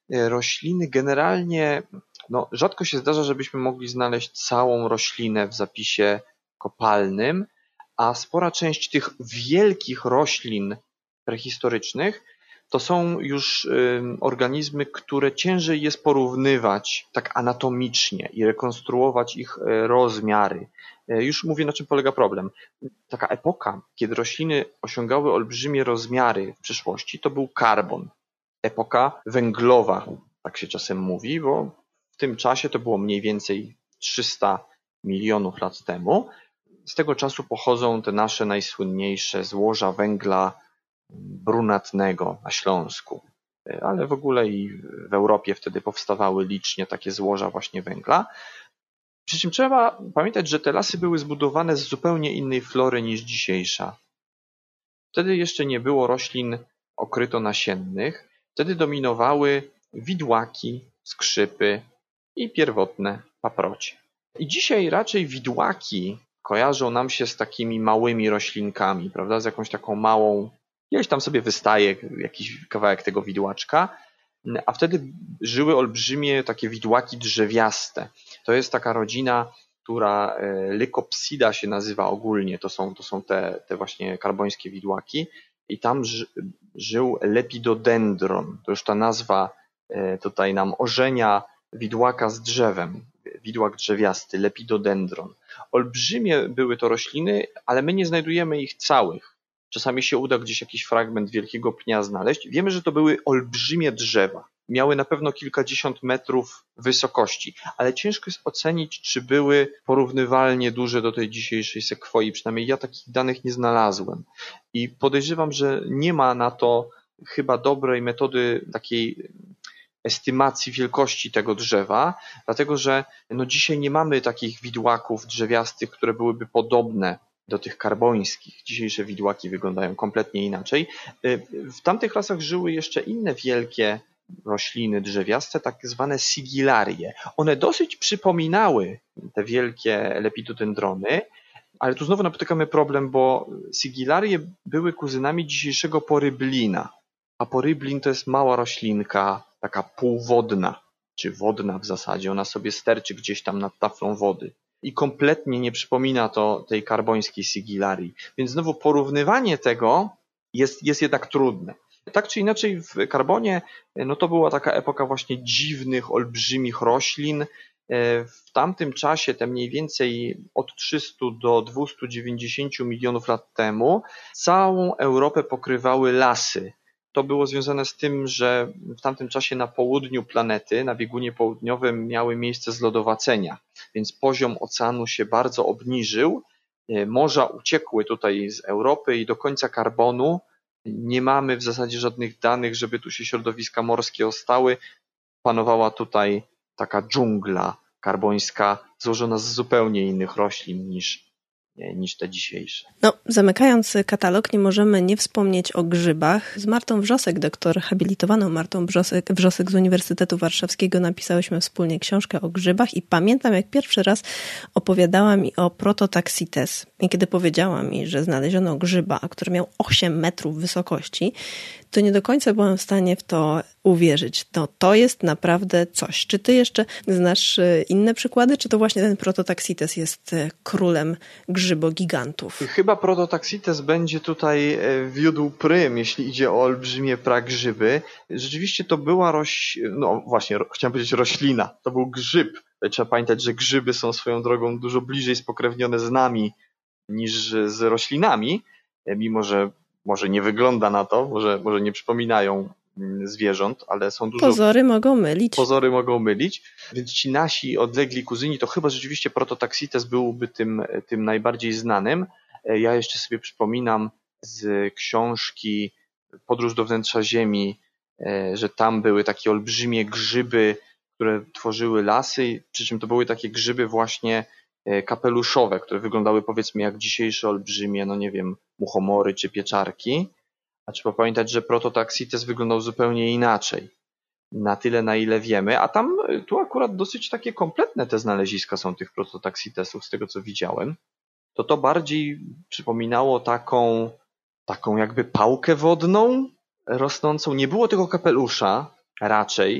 rośliny generalnie, no rzadko się zdarza, żebyśmy mogli znaleźć całą roślinę w zapisie kopalnym, a spora część tych wielkich roślin prehistorycznych to są już y, organizmy, które ciężej jest porównywać tak anatomicznie i rekonstruować ich y, rozmiary. Y, już mówię, na czym polega problem. Taka epoka, kiedy rośliny osiągały olbrzymie rozmiary w przyszłości, to był karbon. Epoka węglowa, tak się czasem mówi, bo w tym czasie to było mniej więcej trzysta milionów lat temu. Z tego czasu pochodzą te nasze najsłynniejsze złoża węgla brunatnego na Śląsku, ale w ogóle i w Europie wtedy powstawały licznie takie złoża właśnie węgla. Przy czym trzeba pamiętać, że te lasy były zbudowane z zupełnie innej flory niż dzisiejsza. Wtedy jeszcze nie było roślin okrytonasiennych, wtedy dominowały widłaki, skrzypy i pierwotne paprocie. I dzisiaj raczej widłaki kojarzą nam się z takimi małymi roślinkami, prawda, z jakąś taką małą, gdzieś tam sobie wystaje jakiś kawałek tego widłaczka, a wtedy żyły olbrzymie takie widłaki drzewiaste. To jest taka rodzina, która Lycopsida się nazywa ogólnie, to są, to są te, te właśnie karbońskie widłaki i tam ży, żył lepidodendron, to już ta nazwa tutaj nam ożenia widłaka z drzewem, widłak drzewiasty, lepidodendron. Olbrzymie były to rośliny, ale my nie znajdujemy ich całych. Czasami się uda gdzieś jakiś fragment wielkiego pnia znaleźć. Wiemy, że to były olbrzymie drzewa. Miały na pewno kilkadziesiąt metrów wysokości, ale ciężko jest ocenić, czy były porównywalnie duże do tej dzisiejszej sekwoi. Przynajmniej ja takich danych nie znalazłem. I podejrzewam, że nie ma na to chyba dobrej metody takiej estymacji wielkości tego drzewa, dlatego że no dzisiaj nie mamy takich widłaków drzewiastych, które byłyby podobne do tych karbońskich. Dzisiejsze widłaki wyglądają kompletnie inaczej. W tamtych lasach żyły jeszcze inne wielkie rośliny drzewiaste, tak zwane sigillarie. One dosyć przypominały te wielkie lepidodendrony, ale tu znowu napotykamy problem, bo sigillarie były kuzynami dzisiejszego poryblina, a poryblin to jest mała roślinka, taka półwodna, czy wodna w zasadzie. Ona sobie sterczy gdzieś tam nad taflą wody. I kompletnie nie przypomina to tej karbońskiej sigillarii. Więc znowu porównywanie tego jest, jest jednak trudne. Tak czy inaczej w karbonie no to była taka epoka właśnie dziwnych, olbrzymich roślin. W tamtym czasie, te mniej więcej od trzystu do dwustu dziewięćdziesięciu milionów lat temu, całą Europę pokrywały lasy. To było związane z tym, że w tamtym czasie na południu planety, na biegunie południowym miały miejsce zlodowacenia, więc poziom oceanu się bardzo obniżył. Morza uciekły tutaj z Europy i do końca karbonu nie mamy w zasadzie żadnych danych, żeby tu się środowiska morskie ostały. Panowała tutaj taka dżungla karbońska złożona z zupełnie innych roślin niż niż te dzisiejsze. No, zamykając katalog, nie możemy nie wspomnieć o grzybach. Z Martą Wrzosek, doktor habilitowaną Martą Wrzosek, Wrzosek z Uniwersytetu Warszawskiego napisałyśmy wspólnie książkę o grzybach i pamiętam, jak pierwszy raz opowiadała mi o Prototaxites. I kiedy powiedziała mi, że znaleziono grzyba, który miał osiem metrów wysokości, to nie do końca byłam w stanie w to uwierzyć. No, to jest naprawdę coś. Czy ty jeszcze znasz inne przykłady, czy to właśnie ten Prototaxites jest królem grzybogigantów? Chyba Prototaxites będzie tutaj wiódł prym, jeśli idzie o olbrzymie pragrzyby. Rzeczywiście to była roś... no właśnie, chciałem powiedzieć roślina. To był grzyb. Trzeba pamiętać, że grzyby są swoją drogą dużo bliżej spokrewnione z nami niż z roślinami, mimo że może nie wygląda na to, może, może nie przypominają zwierząt, ale są dużo... Pozory mogą mylić. Pozory mogą mylić, więc ci nasi odlegli kuzyni, to chyba rzeczywiście Prototaxites byłby tym, tym najbardziej znanym. Ja jeszcze sobie przypominam z książki Podróż do wnętrza Ziemi, że tam były takie olbrzymie grzyby, które tworzyły lasy, przy czym to były takie grzyby właśnie kapeluszowe, które wyglądały powiedzmy jak dzisiejsze olbrzymie, no nie wiem, muchomory czy pieczarki. A trzeba pamiętać, że Prototaxites wyglądał zupełnie inaczej. Na tyle, na ile wiemy. A tam, tu akurat dosyć takie kompletne te znaleziska są tych Prototaxitesów, z tego co widziałem. To to bardziej przypominało taką, taką jakby pałkę wodną rosnącą. Nie było tego kapelusza raczej,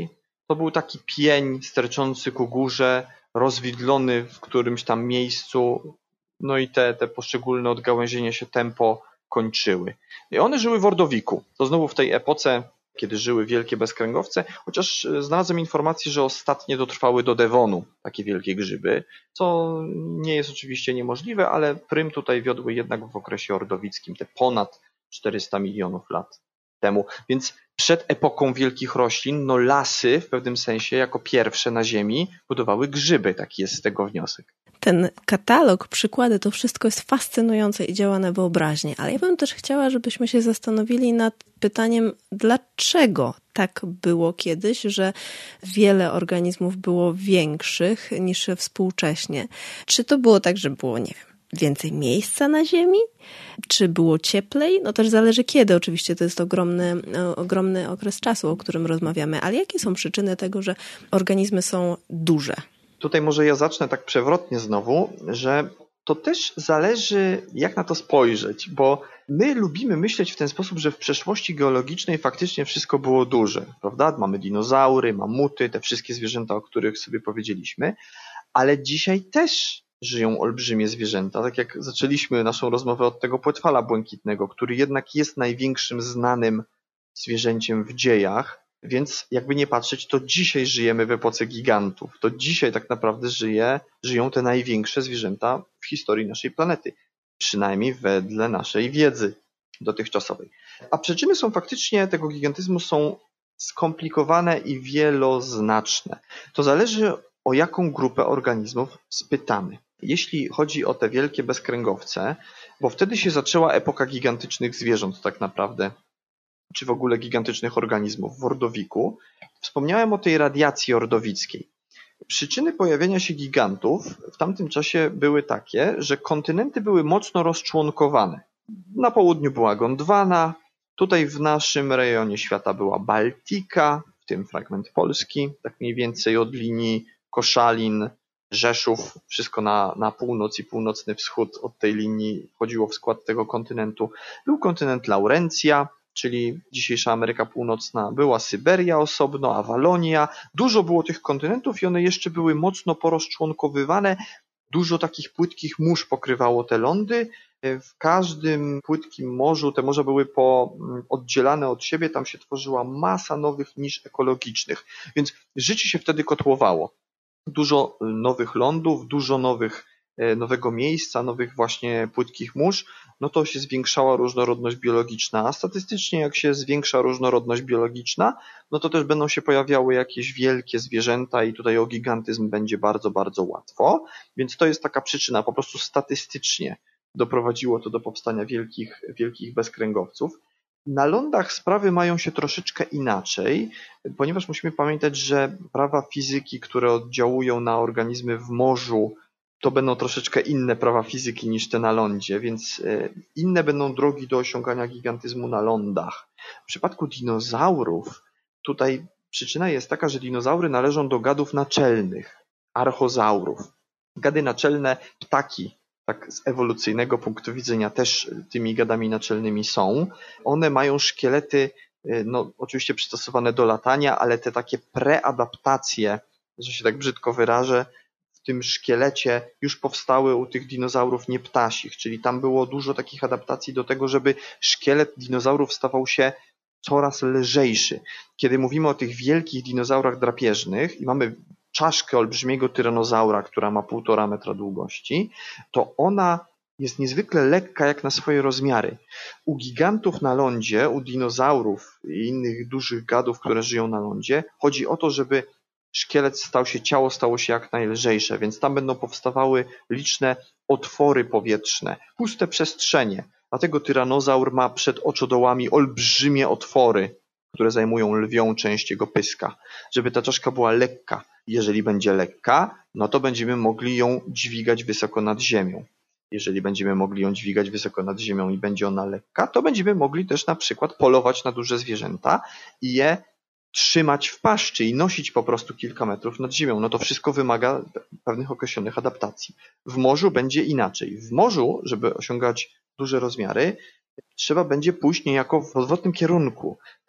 To był taki pień sterczący ku górze, rozwidlony w którymś tam miejscu, no i te, te poszczególne odgałęzienia się tempo kończyły. I one żyły w Ordowiku. To znowu w tej epoce, kiedy żyły wielkie bezkręgowce, chociaż znalazłem informację, że ostatnie dotrwały do Devonu, takie wielkie grzyby, co nie jest oczywiście niemożliwe, ale prym tutaj wiodły jednak w okresie ordowickim, te ponad czterysta milionów lat temu. Więc przed epoką wielkich roślin, no lasy w pewnym sensie jako pierwsze na Ziemi budowały grzyby, taki jest z tego wniosek. Ten katalog, przykłady, to wszystko jest fascynujące i działa na wyobraźnię, ale ja bym też chciała, żebyśmy się zastanowili nad pytaniem, dlaczego tak było kiedyś, że wiele organizmów było większych niż współcześnie. Czy to było tak, że było, nie wiem, więcej miejsca na Ziemi? Czy było cieplej? No też zależy kiedy, oczywiście to jest ogromny, ogromny okres czasu, o którym rozmawiamy, ale jakie są przyczyny tego, że organizmy są duże? Tutaj może ja zacznę tak przewrotnie znowu, że to też zależy, jak na to spojrzeć, bo my lubimy myśleć w ten sposób, że w przeszłości geologicznej faktycznie wszystko było duże, prawda? Mamy dinozaury, mamuty, te wszystkie zwierzęta, o których sobie powiedzieliśmy, ale dzisiaj też żyją olbrzymie zwierzęta, tak jak zaczęliśmy naszą rozmowę od tego płetwala błękitnego, który jednak jest największym znanym zwierzęciem w dziejach, więc jakby nie patrzeć, to dzisiaj żyjemy w epoce gigantów. To dzisiaj tak naprawdę żyje, żyją te największe zwierzęta w historii naszej planety. Przynajmniej wedle naszej wiedzy dotychczasowej. A przyczyny są faktycznie tego gigantyzmu są skomplikowane i wieloznaczne. To zależy, o jaką grupę organizmów spytamy. Jeśli chodzi o te wielkie bezkręgowce, bo wtedy się zaczęła epoka gigantycznych zwierząt tak naprawdę, czy w ogóle gigantycznych organizmów w Ordowiku. Wspomniałem o tej radiacji ordowickiej. Przyczyny pojawienia się gigantów w tamtym czasie były takie, że kontynenty były mocno rozczłonkowane. Na południu była Gondwana, tutaj w naszym rejonie świata była Baltika, w tym fragment Polski, tak mniej więcej od linii Koszalin, Rzeszów, wszystko na, na północ i północny wschód od tej linii wchodziło w skład tego kontynentu. Był kontynent Laurencja, czyli dzisiejsza Ameryka Północna, była Syberia osobno, a Walonia. Dużo było tych kontynentów i one jeszcze były mocno porozczłonkowywane. Dużo takich płytkich mórz pokrywało te lądy. W każdym płytkim morzu te morza były po, oddzielane od siebie, tam się tworzyła masa nowych nisz ekologicznych, więc życie się wtedy kotłowało. Dużo nowych lądów, dużo nowych, nowego miejsca, nowych właśnie płytkich mórz, no to się zwiększała różnorodność biologiczna, a statystycznie jak się zwiększa różnorodność biologiczna, no to też będą się pojawiały jakieś wielkie zwierzęta i tutaj o gigantyzm będzie bardzo, bardzo łatwo, więc to jest taka przyczyna, po prostu statystycznie doprowadziło to do powstania wielkich, wielkich bezkręgowców. Na lądach sprawy mają się troszeczkę inaczej, ponieważ musimy pamiętać, że prawa fizyki, które oddziałują na organizmy w morzu, to będą troszeczkę inne prawa fizyki niż te na lądzie, więc inne będą drogi do osiągania gigantyzmu na lądach. W przypadku dinozaurów tutaj przyczyna jest taka, że dinozaury należą do gadów naczelnych, archozaurów. Gady naczelne, ptaki, tak z ewolucyjnego punktu widzenia też tymi gadami naczelnymi są. One mają szkielety, no oczywiście przystosowane do latania, ale te takie preadaptacje, że się tak brzydko wyrażę, w tym szkielecie już powstały u tych dinozaurów nieptasich, czyli tam było dużo takich adaptacji do tego, żeby szkielet dinozaurów stawał się coraz lżejszy. Kiedy mówimy o tych wielkich dinozaurach drapieżnych i mamy czaszkę olbrzymiego tyranozaura, która ma półtora metra długości, to ona jest niezwykle lekka jak na swoje rozmiary. U gigantów na lądzie, u dinozaurów i innych dużych gadów, które żyją na lądzie, chodzi o to, żeby szkielet stał się, ciało stało się jak najlżejsze, więc tam będą powstawały liczne otwory powietrzne, puste przestrzenie. Dlatego tyranozaur ma przed oczodołami olbrzymie otwory, które zajmują lwią część jego pyska, żeby ta czaszka była lekka. Jeżeli będzie lekka, no to będziemy mogli ją dźwigać wysoko nad ziemią. Jeżeli będziemy mogli ją dźwigać wysoko nad ziemią i będzie ona lekka, to będziemy mogli też na przykład polować na duże zwierzęta i je trzymać w paszczy i nosić po prostu kilka metrów nad ziemią. No to wszystko wymaga pewnych określonych adaptacji. W morzu będzie inaczej. W morzu, żeby osiągać duże rozmiary, trzeba będzie pójść niejako w odwrotnym kierunku. Tam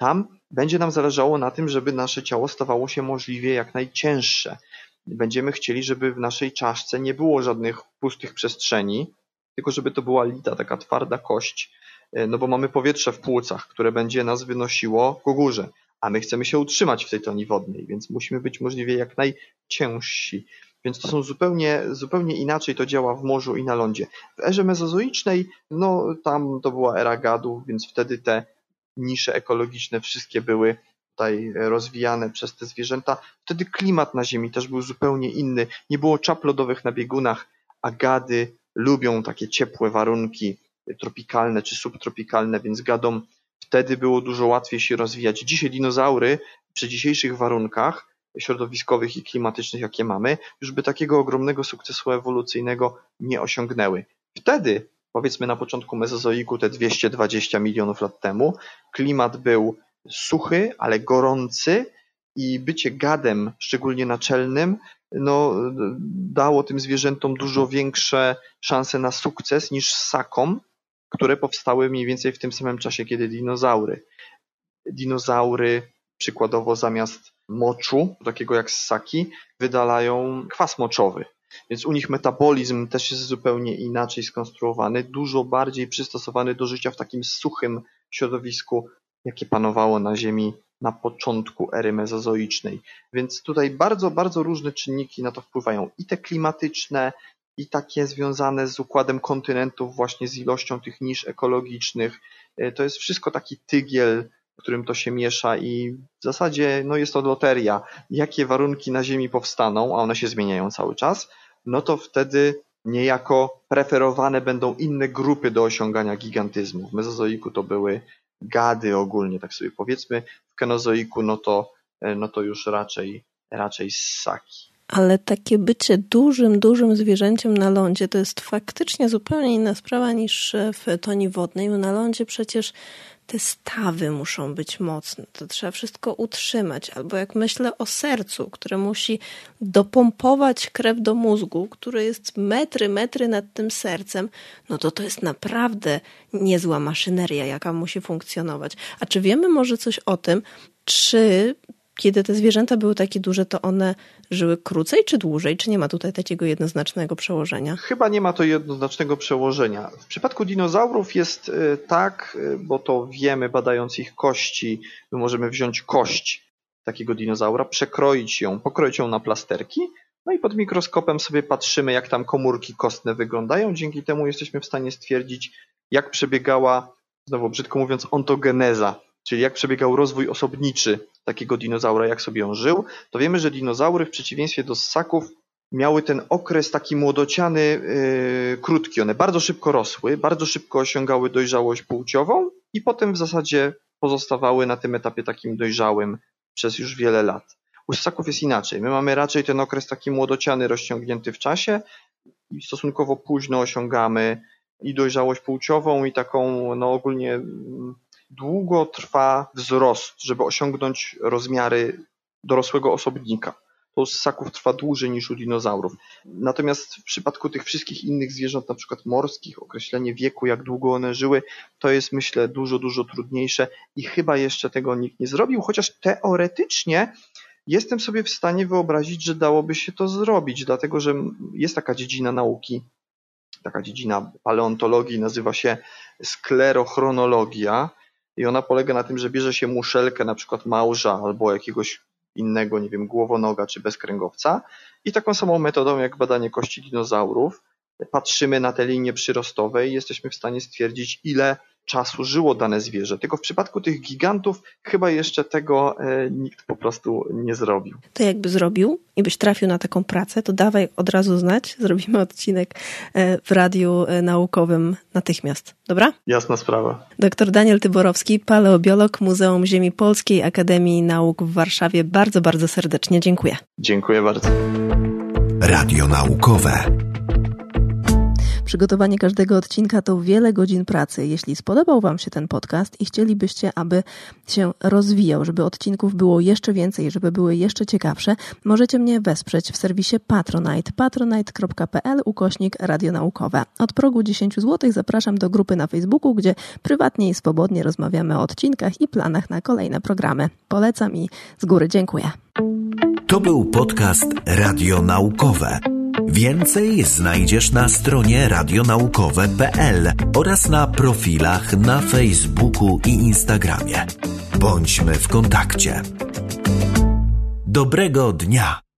będzie nam zależało na tym, żeby nasze ciało stawało się możliwie jak najcięższe. Będziemy chcieli, żeby w naszej czaszce nie było żadnych pustych przestrzeni, tylko żeby to była lita, taka twarda kość, no bo mamy powietrze w płucach, które będzie nas wynosiło ku górze, a my chcemy się utrzymać w tej toni wodnej, więc musimy być możliwie jak najciężsi. Więc to są zupełnie, zupełnie inaczej to działa w morzu i na lądzie. W erze mezozoicznej, no tam to była era gadów, więc wtedy te nisze ekologiczne wszystkie były tutaj rozwijane przez te zwierzęta. Wtedy klimat na Ziemi też był zupełnie inny. Nie było czap lodowych na biegunach, a gady lubią takie ciepłe warunki tropikalne czy subtropikalne, więc gadom wtedy było dużo łatwiej się rozwijać. Dzisiaj dinozaury przy dzisiejszych warunkach środowiskowych i klimatycznych, jakie mamy, już by takiego ogromnego sukcesu ewolucyjnego nie osiągnęły. Wtedy, powiedzmy na początku mezozoiku, te dwieście dwadzieścia milionów lat temu, klimat był suchy, ale gorący i bycie gadem, szczególnie naczelnym, no, dało tym zwierzętom dużo większe szanse na sukces niż ssakom, które powstały mniej więcej w tym samym czasie, kiedy dinozaury. Dinozaury przykładowo zamiast moczu, takiego jak ssaki, wydalają kwas moczowy. Więc u nich metabolizm też jest zupełnie inaczej skonstruowany, dużo bardziej przystosowany do życia w takim suchym środowisku, jakie panowało na Ziemi na początku ery mezozoicznej. Więc tutaj bardzo, bardzo różne czynniki na to wpływają. I te klimatyczne, i takie związane z układem kontynentów, właśnie z ilością tych nisz ekologicznych. To jest wszystko taki tygiel, w którym to się miesza i w zasadzie no jest to loteria. Jakie warunki na Ziemi powstaną, a one się zmieniają cały czas, no to wtedy niejako preferowane będą inne grupy do osiągania gigantyzmu. W mezozoiku to były gady ogólnie, tak sobie powiedzmy. W kenozoiku no to, no to już raczej, raczej ssaki. Ale takie bycie dużym, dużym zwierzęciem na lądzie to jest faktycznie zupełnie inna sprawa niż w toni wodnej. Na lądzie przecież te stawy muszą być mocne, to trzeba wszystko utrzymać. Albo jak myślę o sercu, które musi dopompować krew do mózgu, który jest metry, metry nad tym sercem, no to to jest naprawdę niezła maszyneria, jaka musi funkcjonować. A czy wiemy może coś o tym, czy kiedy te zwierzęta były takie duże, to one żyły krócej czy dłużej? Czy nie ma tutaj takiego jednoznacznego przełożenia? Chyba nie ma to jednoznacznego przełożenia. W przypadku dinozaurów jest tak, bo to wiemy badając ich kości, my możemy wziąć kość takiego dinozaura, przekroić ją, pokroić ją na plasterki, no i pod mikroskopem sobie patrzymy, jak tam komórki kostne wyglądają. Dzięki temu jesteśmy w stanie stwierdzić, jak przebiegała, znowu brzydko mówiąc, ontogeneza, czyli jak przebiegał rozwój osobniczy takiego dinozaura, jak sobie on żył, to wiemy, że dinozaury w przeciwieństwie do ssaków miały ten okres taki młodociany, yy, krótki. One bardzo szybko rosły, bardzo szybko osiągały dojrzałość płciową i potem w zasadzie pozostawały na tym etapie takim dojrzałym przez już wiele lat. U ssaków jest inaczej. My mamy raczej ten okres taki młodociany, rozciągnięty w czasie i stosunkowo późno osiągamy i dojrzałość płciową i taką no ogólnie długo trwa wzrost, żeby osiągnąć rozmiary dorosłego osobnika. To u ssaków trwa dłużej niż u dinozaurów. Natomiast w przypadku tych wszystkich innych zwierząt, na przykład morskich, określenie wieku, jak długo one żyły, to jest myślę dużo, dużo trudniejsze i chyba jeszcze tego nikt nie zrobił, chociaż teoretycznie jestem sobie w stanie wyobrazić, że dałoby się to zrobić, dlatego że jest taka dziedzina nauki, taka dziedzina paleontologii, nazywa się sklerochronologia i ona polega na tym, że bierze się muszelkę, na przykład małża albo jakiegoś innego, nie wiem, głowonoga czy bezkręgowca i taką samą metodą jak badanie kości dinozaurów patrzymy na te linie przyrostowe i jesteśmy w stanie stwierdzić, ile czasu żyło dane zwierzę. Tylko w przypadku tych gigantów chyba jeszcze tego e, nikt po prostu nie zrobił. To jakby zrobił i byś trafił na taką pracę, to dawaj od razu znać, zrobimy odcinek w radiu naukowym natychmiast. Dobra? Jasna sprawa. Doktor Daniel Tyborowski, paleobiolog, Muzeum Ziemi Polskiej Akademii Nauk w Warszawie. Bardzo, bardzo serdecznie dziękuję. Dziękuję bardzo. Radio naukowe. Przygotowanie każdego odcinka to wiele godzin pracy. Jeśli spodobał Wam się ten podcast i chcielibyście, aby się rozwijał, żeby odcinków było jeszcze więcej, żeby były jeszcze ciekawsze, możecie mnie wesprzeć w serwisie Patronite. patronite.pl ukośnik radionaukowe. Od progu dziesięć złotych zapraszam do grupy na Facebooku, gdzie prywatnie i swobodnie rozmawiamy o odcinkach i planach na kolejne programy. Polecam i z góry dziękuję. To był podcast Radionaukowe. Więcej znajdziesz na stronie radionaukowe kropka p l oraz na profilach na Facebooku i Instagramie. Bądźmy w kontakcie. Dobrego dnia!